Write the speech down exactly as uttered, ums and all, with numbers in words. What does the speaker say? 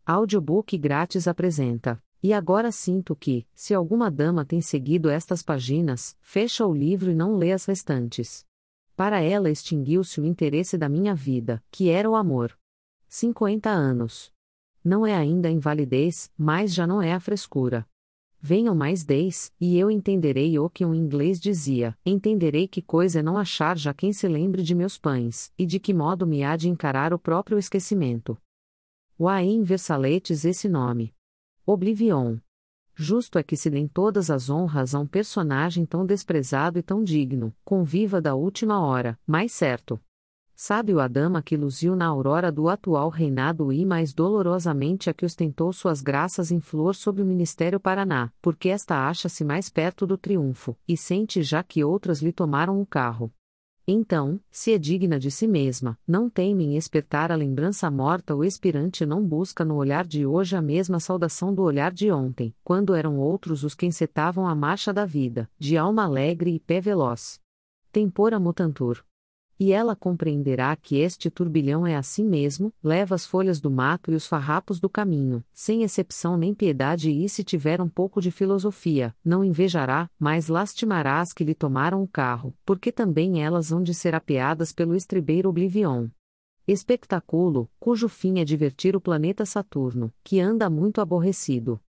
Audiobook grátis apresenta. E agora sinto que, se alguma dama tem seguido estas páginas, fecha o livro e não lê as restantes. Para ela extinguiu-se o interesse da minha vida, que era o amor. cinquenta anos. Não é ainda a invalidez, mas já não é a frescura. Venham mais dez, e eu entenderei o que um inglês dizia, entenderei que coisa é não achar já quem se lembre de meus pães, e de que modo me há de encarar o próprio esquecimento. Wain Versaletes esse nome. Oblivion. Justo é que se deem todas as honras a um personagem tão desprezado e tão digno, conviva da última hora, mais certo. Sábio a dama que luziu na aurora do atual reinado e mais dolorosamente a que ostentou suas graças em flor sobre o Ministério Paraná, porque esta acha-se mais perto do triunfo, e sente já que outras lhe tomaram o carro. Então, se é digna de si mesma, não teme em espertar a lembrança morta o expirante não busca no olhar de hoje a mesma saudação do olhar de ontem, quando eram outros os que encetavam a marcha da vida, de alma alegre e pé veloz. Tempora mutantur. E ela compreenderá que este turbilhão é assim mesmo, leva as folhas do mato e os farrapos do caminho, sem excepção nem piedade e se tiver um pouco de filosofia, não invejará, mas lastimará as que lhe tomaram o carro, porque também elas hão de ser apeadas pelo estribeiro Oblivion. Espectáculo, cujo fim é divertir o planeta Saturno, que anda muito aborrecido.